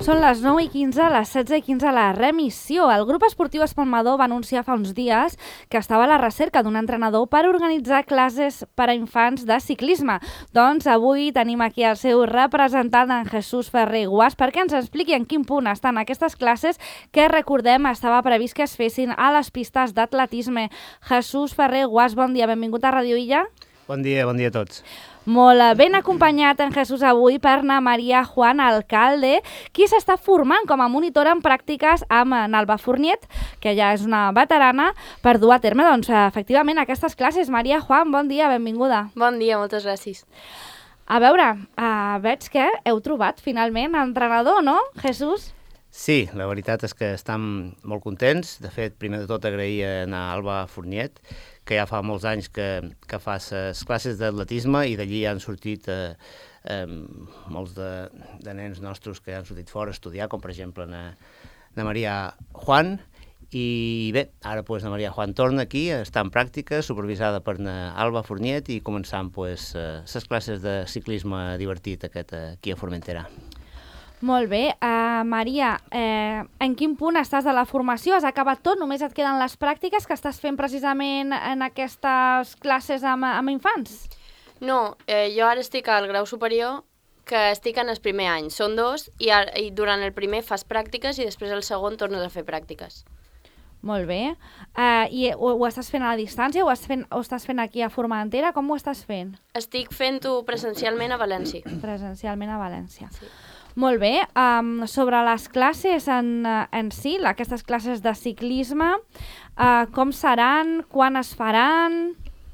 Són les 9:15, les 16:15 la remissió. El grup esportiu Espalmador va anunciar fa uns dies que estava a la recerca d'un entrenador per organitzar classes per a infants de ciclisme. Doncs avui tenim aquí el seu representant, en Jesús Ferrer Guas, perquè ens expliqui en quin punt estan aquestes classes que, recordem, estava previst que es fessin a les pistes d'atletisme. Jesús Ferrer Guas, bon dia, benvingut a Radio Illa. Bon dia a tots. Molt ben acompanyat en Jesús avui per na Maria Juan Alcalde, qui s'està formant com a monitora en pràctiques amb Alba Fourniet, que ja és una veterana, per dur a terme efectivament aquestes classes. Maria Juan, bon dia, benvinguda. Bon dia, moltes gràcies. A veure, veig que heu trobat finalment entrenador, no, Jesús? Sí, la veritat és que estem molt contents. De fet, primer de tot agrair a Alba Fourniet, que ja fa molts anys que fa les classes d'atletisme i d'allí han sortit molts de nens nostres que han sortit fora a estudiar, com per exemple na Maria Juan. I bé, ara na Maria Juan torna aquí, està en pràctica, supervisada per na Alba Fourniet i començant les classes de ciclisme divertit aquí a Formentera. Molt bé. Maria, en quin punt estàs de la formació? Has acabat tot? Només et queden les pràctiques que estàs fent precisament en aquestes classes amb infants? No, jo ara estic al grau superior, que estic en el primer any. Són 2 i durant el primer fas pràctiques i després el segon tornes a fer pràctiques. Molt bé. I ho estàs fent a la distància o estàs fent aquí a Formentera? Com ho estàs fent? Estic fent-ho presencialment a València. Presencialment a València. Sí. Molt bé. Sobre les classes en si, aquestes classes de ciclisme, com seran? Quan es faran?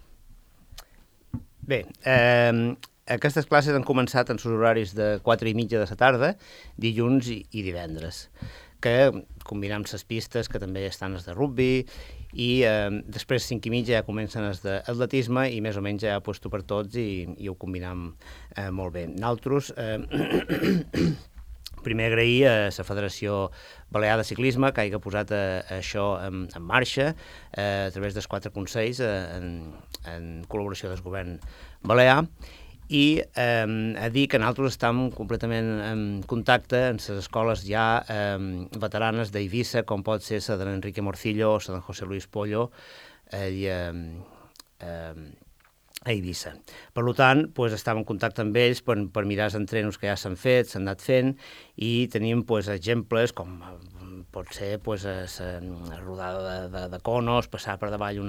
Bé, aquestes classes han començat en els horaris de 4:30 de la tarda, dilluns i divendres, que combinem les pistes, que també estan les de rugby, i després 5:30 ja comencen els d'atletisme i més o menys ja aposto per tots i ho combinem molt bé. Nosaltres, primer agrair a la Federació Balear de Ciclisme que hagi posat això en marxa a través dels 4 consells en col·laboració del govern balear. I a dir que nosaltres estem completament en contacte amb les escoles ja veteranes d'Eivissa, com pot ser la de l'Enrique Morcillo o la de José Luis Pollo a Eivissa. Per tant, estem en contacte amb ells per mirar els entrenos que ja s'han fet, s'han anat fent, i tenim exemples com pot ser la rodada de conos, passar per davall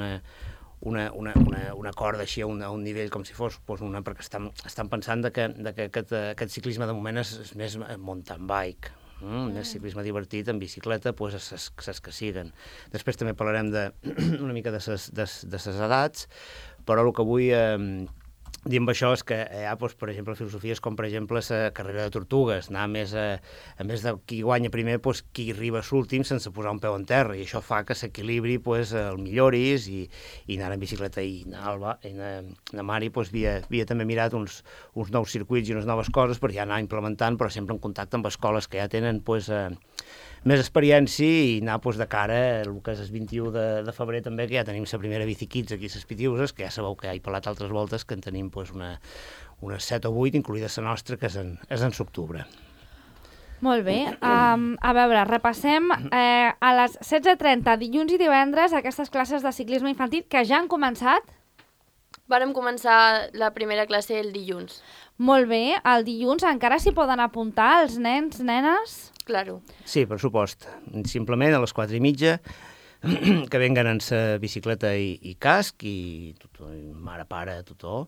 una corda així a un nivell com si fos una, perquè estan pensant que aquest ciclisme de moment és més mountain bike, més ciclisme divertit en bicicleta, les que siguen. Després també parlarem una mica de les edats, però el que vull dir amb això és que hi ha, per exemple, filosofies com, per exemple, la carrera de tortugues, anar més a més de qui guanya primer, qui arriba l'últim sense posar un peu en terra, i això fa que s'equilibri el milloris i anar en bicicleta. I na Mari havia també mirat uns nous circuits i unes noves coses per ja anar implementant, però sempre en contacte amb escoles que ja tenen més experiència i anar de cara al que és el 21 de febrer també, que ja tenim la primera Bicikids aquí a les Pitiuses, que ja sabeu que ja he parlat altres voltes, que en tenim unes 7 o 8, incloïda la nostra, que és en l'octubre. Molt bé. A veure, repassem a les 16:30, dilluns i divendres, aquestes classes de ciclisme infantil que ja han començat. Vàrem començar la primera classe el dilluns. Molt bé. El dilluns encara s'hi poden apuntar els nens, nenes? Claro. Sí, per supost. Simplement a les 4:30 que venguen en la bicicleta i casc, i mare, pare, tutor,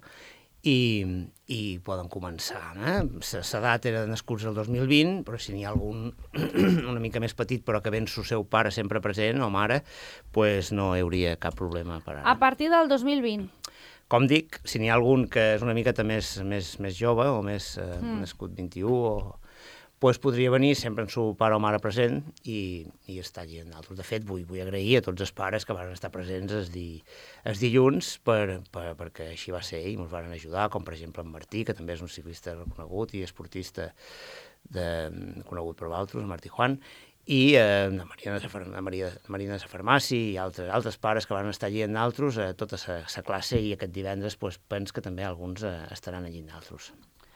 i poden començar. L'edat era nascuts el 2020, però si n'hi ha algun una mica més petit però que ve el seu pare sempre present o mare, no hi hauria cap problema per ara. A partir del 2020? Com dic, si n'hi ha algun que és una miqueta més jove o més nascut 21 podria venir sempre amb el pare o mare present i estar allí amb nosaltres. De fet, vull agrair a tots els pares que van estar presents els dilluns perquè així va ser i ens van ajudar, com per exemple en Martí, que també és un ciclista reconegut i esportista conegut per vosaltres, Martí Juan, i la Marina de la Farmàcia i altres pares que van estar allí amb nosaltres tota la classe, i aquest divendres penso que també alguns estaran allí amb nosaltres.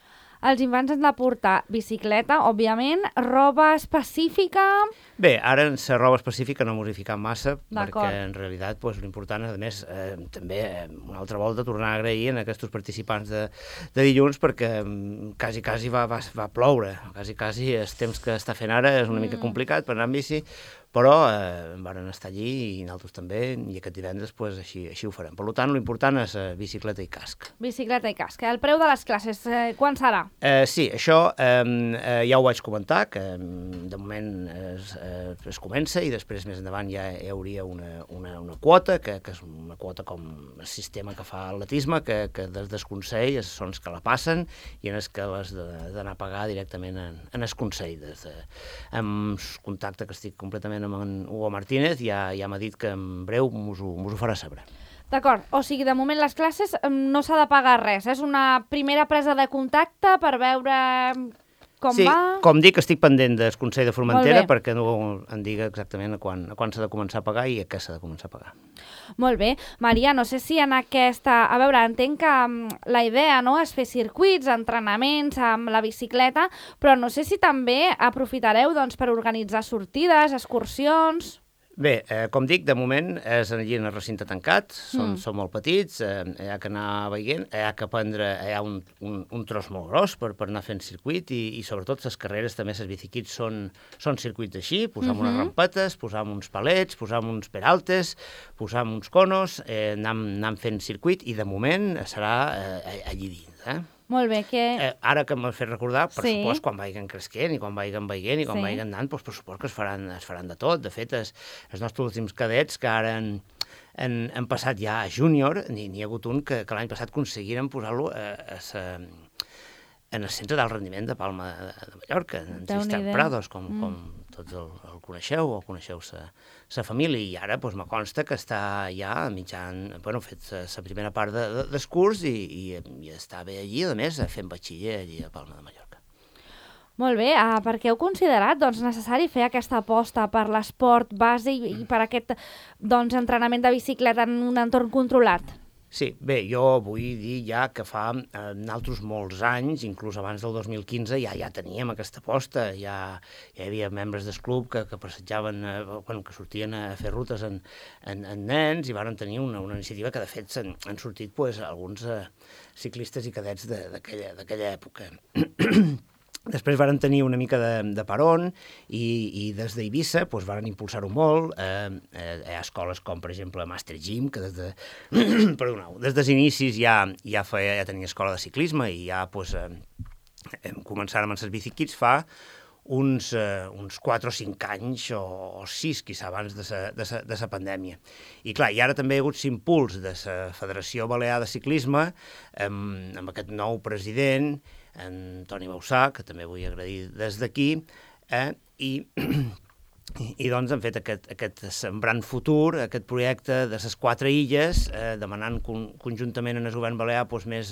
els infants han de portar bicicleta, òbviament, roba específica... Bé, ara la roba específica no modificat massa, D'acord. perquè en realitat l'important, a més, també una altra volta tornar a agrair a aquests participants de dilluns, perquè quasi va ploure, quasi el temps que està fent ara és una mica complicat per anar amb bici, però van estar allí i nosaltres també, i aquest divendres així ho farem. Per tant, l'important és bicicleta i casc. Bicicleta i casc. El preu de les classes, quan serà? Sí, això ja ho vaig comentar, que de moment es comença i després més endavant ja hi hauria una quota, que és una quota com el sistema que fa atletisme, que des del Consell són els que la passen i en els que l'has d'anar a pagar directament en el Consell. Amb contacte que estic completament amb en Hugo Martínez, ja m'ha dit que en breu mos ho farà saber. D'acord, o sigui, de moment les classes no s'ha de pagar res, és una primera presa de contacte per veure com va... Sí, com dic, estic pendent del Consell de Formentera perquè no em diga exactament a quan s'ha de començar a pagar i a què s'ha de començar a pagar. Molt bé. Maria, no sé si en aquesta... A veure, entenc que la idea no és fer circuits, entrenaments amb la bicicleta, però no sé si també aprofitareu doncs, per organitzar sortides, excursions... Bé, com dic, de moment és allí en el recinte tancat, són molt petits, hi ha que anar veient, hi ha un tros molt gros per anar fent circuit i sobretot les carreres també, les bicikits són circuits així, posam unes rampetes, posam uns palets, posam uns peraltes, posam uns conos, anem fent circuit i de moment serà allí dins, Molt bé, que... Ara que m'has fet recordar, per supost, quan vagin cresquent i quan vagin veient i quan vagin anant, doncs per supost que es faran de tot. De fet, els nostres últims cadets que ara han passat ja a júnior, n'hi ha hagut un que l'any passat aconseguiren posar-lo en el centre d'alt rendiment de Palma de Mallorca, en Tristan Prados, com tots el coneixeu o coneixeu sa família, i ara me consta que està ja ha fet la primera part del curs i està bé allí, a més, fent batxiller allí a Palma de Mallorca. Molt bé, per què heu considerat necessari fer aquesta aposta per l'esport base i per aquest entrenament de bicicleta en un entorn controlat? Sí, bé, jo vull dir ja que fa altres molts anys, inclús abans del 2015, ja teníem aquesta aposta, ja hi havia membres del club que passejaven, que sortien a fer rutes en nens i van tenir una iniciativa que de fet han sortit alguns ciclistes i cadets d'aquella època. Després varen tenir una mica de parón i des d'Eivissa varen impulsar-ho molt. Hi ha escoles com, per exemple, Master Gym, que des dels inicis ja tenia escola de ciclisme i ja començàrem amb les bicikits fa uns 4 o 5 anys o 6, quizà, abans de la pandèmia. I clar, i ara també hi ha hagut l'impuls de la Federació Balear de Ciclisme amb aquest nou president, en Toni Bausà, que també vull agrair des d'aquí, i doncs han fet aquest Sembrant Futur, aquest projecte de les 4 illes, demanant conjuntament en el govern balear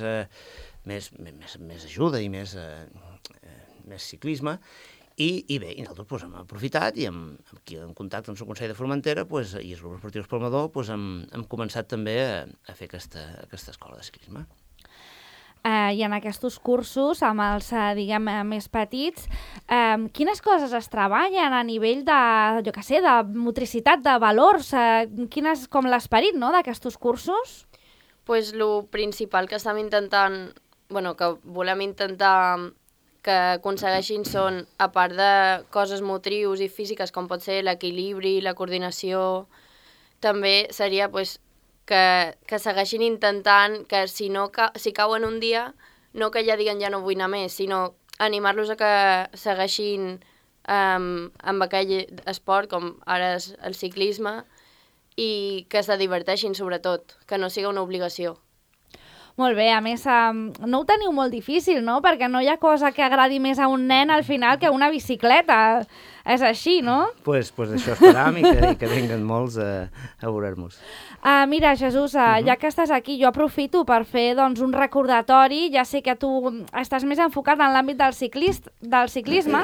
més ajuda i més ciclisme, i bé, nosaltres hem aprofitat i aquí en contacte amb el Consell de Formentera i els grups esportius Palmador hem començat també a fer aquesta escola de ciclisme. I en aquests cursos, amb els, diguem, més petits, quines coses es treballen a nivell de, jo què sé, de motricitat, de valors? Quin és com l'esperit, no?, d'aquests cursos? Pues lo principal que estem intentant, que volem intentar que aconsegueixin són, a part de coses motrius i físiques, com pot ser l'equilibri, la coordinació, també seria, que segueixin intentant que si cauen un dia, no que ja diguen ja no vull anar més, sinó animar-los a que segueixin amb aquell esport, com ara és el ciclisme, i que se diverteixin sobretot, que no siga una obligació. Molt bé, a més, no ho teniu molt difícil, no? Perquè no hi ha cosa que agradi més a un nen al final que una bicicleta. És així, no? Pues això esperam i que venguen molts a veure-nos. Mira, Jesús, ja que estàs aquí, jo aprofito per fer un recordatori. Ja sé que tu estàs més enfocat en l'àmbit del ciclisme,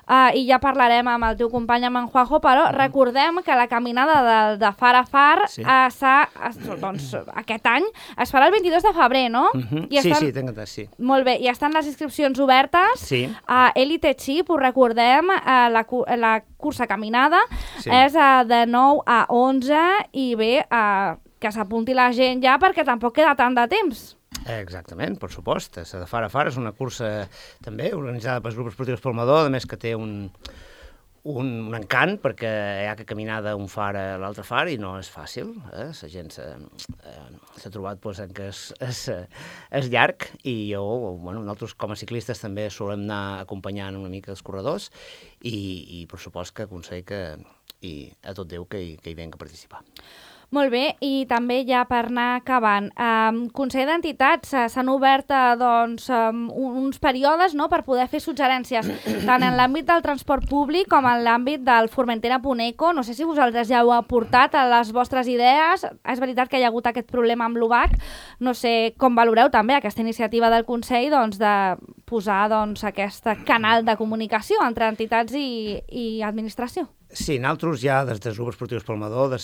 i ja parlarem amb el teu company, amb en Juanjo, però recordem que la caminada de Far a Far aquest any es farà el 22 de febrer, no? Sí, tenc entès, sí. Molt bé, i estan les inscripcions obertes. Sí. A Elite Chip, ho recordem, la cursa caminada és de 9 a 11 i bé, que s'apunti la gent ja perquè tampoc queda tant de temps. Exactament, per supost. La de Far a Far és una cursa també organitzada pels grups esportius Palmador, a més que té un encant, perquè hi ha que caminar d'un far a l'altre far i no és fàcil. La gent s'ha trobat que és llarg i nosaltres com a ciclistes també solem anar acompanyant una mica els corredors i per supost que aconseguim que a tot Déu que hi vinguin a participar. Molt bé, i també ja per anar acabant, Consell d'Entitats s'han obert uns períodes per poder fer suggerències, tant en l'àmbit del transport públic com en l'àmbit del Formentera Puneco. No sé si vosaltres ja ho heu aportat a les vostres idees. És veritat que hi ha hagut aquest problema amb l'UBAC. No sé com valoreu també aquesta iniciativa del Consell de posar aquest canal de comunicació entre entitats i administració. Sí, nosaltres ja des dels grups esportius Palmador,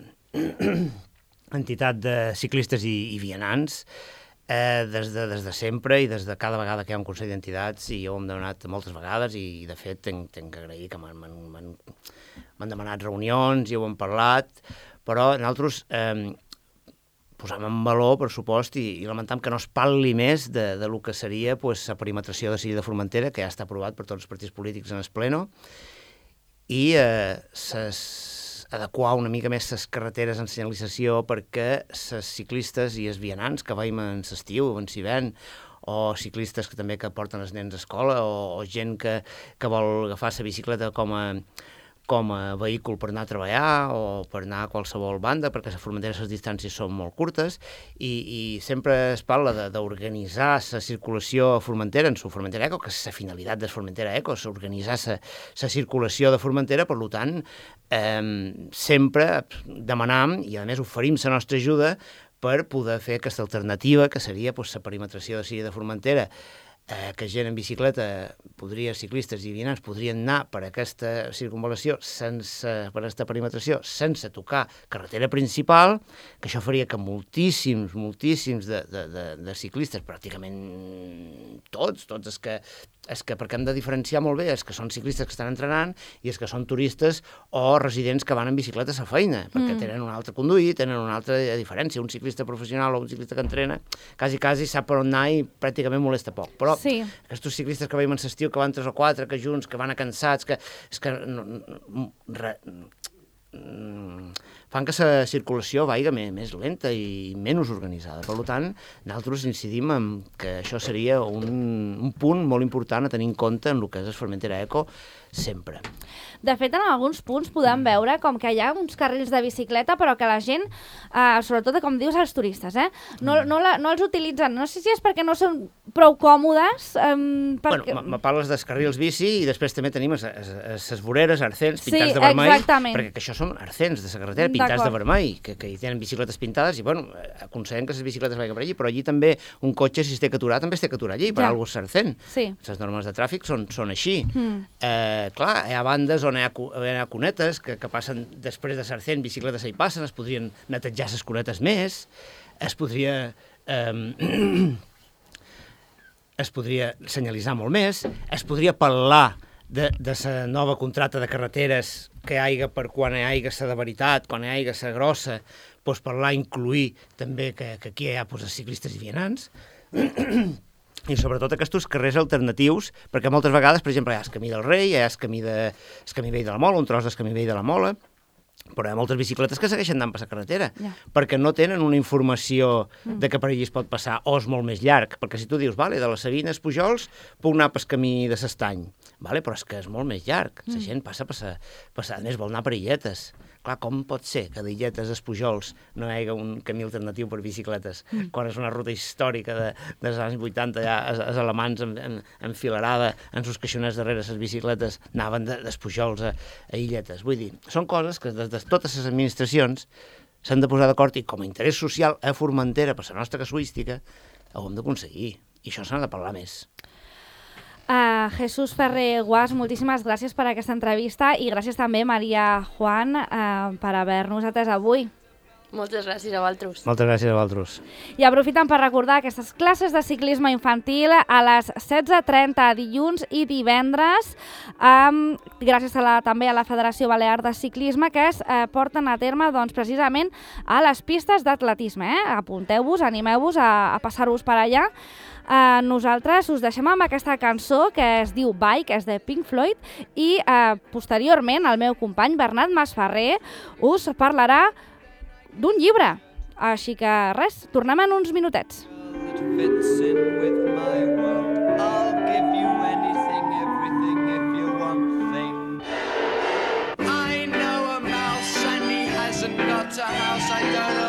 entitat de ciclistes i vianants, des de sempre i des de cada vegada que hi ha un Consell d'Entitats, i jo ho hem demanat moltes vegades i de fet tinc que agrair que m'han demanat reunions i ho hem parlat, però nosaltres posem en valor, per supost, i lamentam que no es parli més de lo que seria la perimetració de Silla de Formentera, que ja està aprovat per tots els partits polítics en el pleno, i adequar una mica més les carreteres en senyalització perquè els ciclistes i els vianants que veiem en l'estiu, en l'hivern, o ciclistes que també que porten els nens a escola, o gent que vol agafar la bicicleta com a vehicle per anar a treballar o per anar a qualsevol banda, perquè a Formentera les distàncies són molt curtes, i sempre es parla d'organitzar la circulació a Formentera, en su Formentera Eco, que és la finalitat de Formentera Eco, és organitzar la circulació de Formentera. Per tant, sempre demanam, i a més oferim la nostra ajuda per poder fer aquesta alternativa, que seria la perimetració de Silla de Formentera, que gent en bicicleta, ciclistes i vianants, podrien anar per aquesta circunvalació, per aquesta perimetració, sense tocar carretera principal, que això faria que moltíssims de ciclistes, pràcticament tots els que perquè hem de diferenciar molt bé, els que són ciclistes que estan entrenant i els que són turistes o residents que van en bicicleta a la feina, perquè tenen un altre conduir, tenen una altra diferència. Un ciclista professional o un ciclista que entrena, quasi sap per on anar i pràcticament molesta poc. Però aquests ciclistes que veiem en l'estiu, que van 3 o 4, que junts, que van cansats, fan que la circulació vagi més lenta i menys organitzada. Per tant, nosaltres incidim en que això seria un punt molt important a tenir en compte en el que és el Formentera Eco sempre. De fet, en alguns punts podem veure com que hi ha uns carrils de bicicleta, però que la gent, sobretot, com dius, els turistes, no els utilitzen. No sé si és perquè no són prou còmodes. Me parles dels carrils bici i després també tenim les voreres, arcens, pintats de vermell, perquè això són arcens de la carretera, pintats de vermell, que hi tenen bicicletes pintades i, aconseguim que les bicicletes vagin per allí, però allí també un cotxe, si es té que aturar, també es té que aturar allí, per alguna cosa és arcent. Les normes de tràfic són així. Clar, hi ha bandes on hi ha cunetes que passen després de Sarcent, bicicletes hi passen, es podrien netejar les cunetes més, es podria senyalitzar molt més, es podria parlar de la nova contracta de carreteres que hi hagi per quan hi hagi la de veritat, quan hi hagi la grossa, parlar, incluir també que aquí hi ha ciclistes i vianants, i sobretot aquests carrers alternatius, perquè moltes vegades, per exemple, hi ha el camí del Rei, hi ha el camí vell de la Mola, un tros del camí vell de la Mola, però hi ha moltes bicicletes que segueixen anant per la carretera, perquè no tenen una informació de que per allí es pot passar, o és molt més llarg, perquè si tu dius, de les Sabines, Pujols, puc anar pel camí de l'Estany, però és que és molt més llarg, la gent passa, a més vol anar per Illetes. Clar, com pot ser que d'Illetes a Pujols no hi hagi un camí alternatiu per bicicletes, quan és una ruta històrica dels anys 80, ja els alemans enfilarada en sus caixoners darrere les bicicletes anaven dels Pujols a Illetes. Vull dir, són coses que des de totes les administracions s'han de posar d'acord i com a interès social a Formentera, per la nostra casuística, ho hem d'aconseguir. I això s'ha de parlar més. Jesús Ferrer Guas, moltíssimes gràcies per aquesta entrevista i gràcies també, Maria Juan, per haver-nos atès avui. Moltes gràcies a vosaltres. Moltes gràcies a vosaltres. I aprofitem per recordar aquestes classes de ciclisme infantil a les 16:30 dilluns i divendres, gràcies també a la Federació Balear de Ciclisme, que es porten a terme doncs, precisament a les pistes d'atletisme. Apunteu-vos, animeu-vos a passar-vos per allà. Nosaltres us deixem amb aquesta cançó que es diu Bike, és de Pink Floyd, i posteriorment el meu company Bernat Masferrer us parlarà d'un llibre. Així que res, tornem en uns minutets. I know a mouse and he hasn't got a house. I don't